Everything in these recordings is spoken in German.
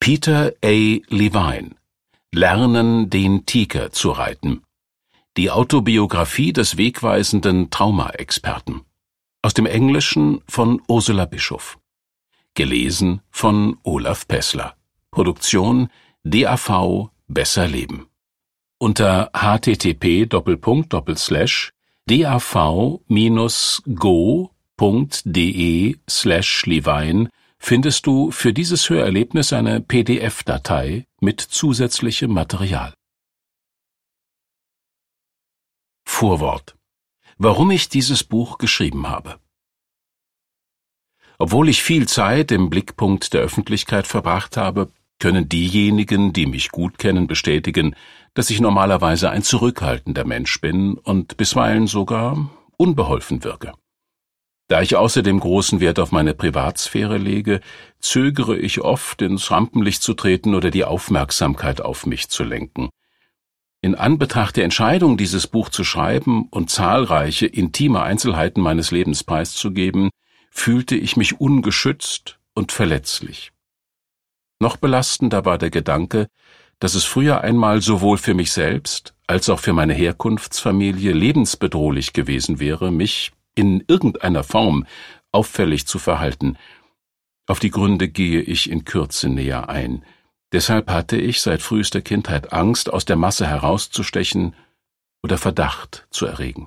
Peter A. Levine: Lernen, den Tiger zu reiten. Die Autobiografie des wegweisenden Trauma-Experten. Aus dem Englischen von Ursula Bischof. Gelesen von Olaf Pessler. Produktion DAV Besser Leben. Unter http://dav-go.de/Levine findest du für dieses Hörerlebnis eine PDF-Datei mit zusätzlichem Material. Vorwort: Warum ich dieses Buch geschrieben habe. Obwohl ich viel Zeit im Blickpunkt der Öffentlichkeit verbracht habe, können diejenigen, die mich gut kennen, bestätigen, dass ich normalerweise ein zurückhaltender Mensch bin und bisweilen sogar unbeholfen wirke. Da ich außerdem großen Wert auf meine Privatsphäre lege, zögere ich oft, ins Rampenlicht zu treten oder die Aufmerksamkeit auf mich zu lenken. In Anbetracht der Entscheidung, dieses Buch zu schreiben und zahlreiche intime Einzelheiten meines Lebens preiszugeben, fühlte ich mich ungeschützt und verletzlich. Noch belastender war der Gedanke, dass es früher einmal sowohl für mich selbst als auch für meine Herkunftsfamilie lebensbedrohlich gewesen wäre, mich in irgendeiner Form auffällig zu verhalten. Auf die Gründe gehe ich in Kürze näher ein. Deshalb hatte ich seit frühester Kindheit Angst, aus der Masse herauszustechen oder Verdacht zu erregen.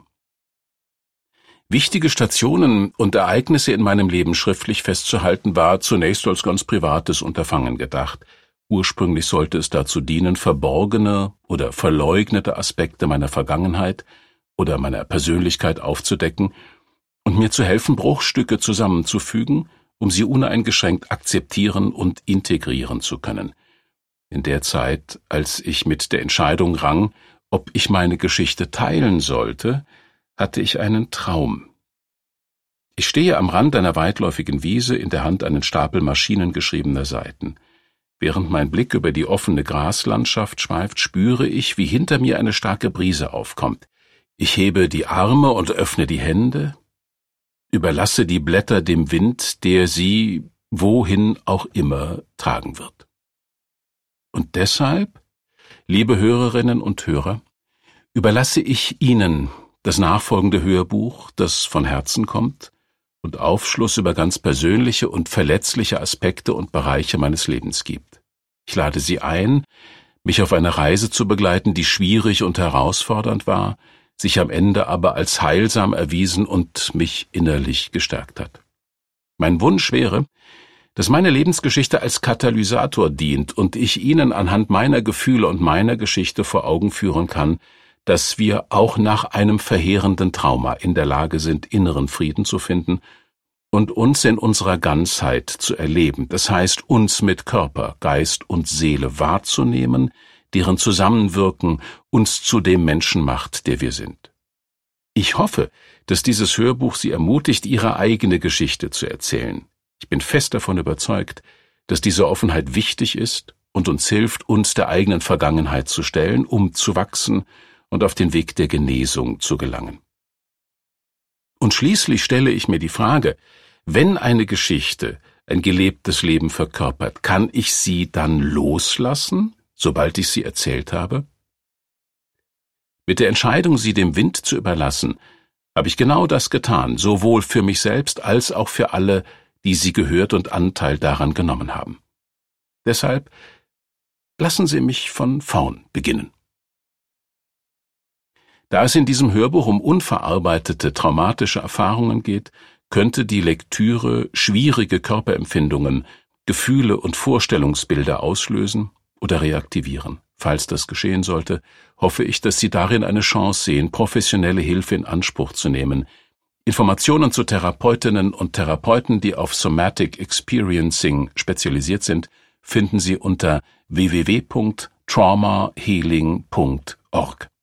Wichtige Stationen und Ereignisse in meinem Leben schriftlich festzuhalten war zunächst als ganz privates Unterfangen gedacht. Ursprünglich sollte es dazu dienen, verborgene oder verleugnete Aspekte meiner Vergangenheit oder meiner Persönlichkeit aufzudecken und mir zu helfen, Bruchstücke zusammenzufügen, um sie uneingeschränkt akzeptieren und integrieren zu können. In der Zeit, als ich mit der Entscheidung rang, ob ich meine Geschichte teilen sollte, hatte ich einen Traum. Ich stehe am Rand einer weitläufigen Wiese, in der Hand einen Stapel maschinengeschriebener Seiten. Während mein Blick über die offene Graslandschaft schweift, spüre ich, wie hinter mir eine starke Brise aufkommt. Ich hebe die Arme und öffne die Hände, überlasse die Blätter dem Wind, der sie, wohin auch immer, tragen wird. Und deshalb, liebe Hörerinnen und Hörer, überlasse ich Ihnen das nachfolgende Hörbuch, das von Herzen kommt und Aufschluss über ganz persönliche und verletzliche Aspekte und Bereiche meines Lebens gibt. Ich lade Sie ein, mich auf eine Reise zu begleiten, die schwierig und herausfordernd war, sich am Ende aber als heilsam erwiesen und mich innerlich gestärkt hat. Mein Wunsch wäre, dass meine Lebensgeschichte als Katalysator dient und ich Ihnen anhand meiner Gefühle und meiner Geschichte vor Augen führen kann, dass wir auch nach einem verheerenden Trauma in der Lage sind, inneren Frieden zu finden und uns in unserer Ganzheit zu erleben, das heißt, uns mit Körper, Geist und Seele wahrzunehmen, deren Zusammenwirken uns zu dem Menschen macht, der wir sind. Ich hoffe, dass dieses Hörbuch Sie ermutigt, Ihre eigene Geschichte zu erzählen. Ich bin fest davon überzeugt, dass diese Offenheit wichtig ist und uns hilft, uns der eigenen Vergangenheit zu stellen, um zu wachsen und auf den Weg der Genesung zu gelangen. Und schließlich stelle ich mir die Frage, wenn eine Geschichte ein gelebtes Leben verkörpert, kann ich sie dann loslassen, sobald ich sie erzählt habe? Mit der Entscheidung, sie dem Wind zu überlassen, habe ich genau das getan, sowohl für mich selbst als auch für alle, die sie gehört und Anteil daran genommen haben. Deshalb lassen Sie mich von vorn beginnen. Da es in diesem Hörbuch um unverarbeitete traumatische Erfahrungen geht, könnte die Lektüre schwierige Körperempfindungen, Gefühle und Vorstellungsbilder auslösen oder reaktivieren. Falls das geschehen sollte, hoffe ich, dass Sie darin eine Chance sehen, professionelle Hilfe in Anspruch zu nehmen. Informationen zu Therapeutinnen und Therapeuten, die auf Somatic Experiencing spezialisiert sind, finden Sie unter www.traumahealing.org.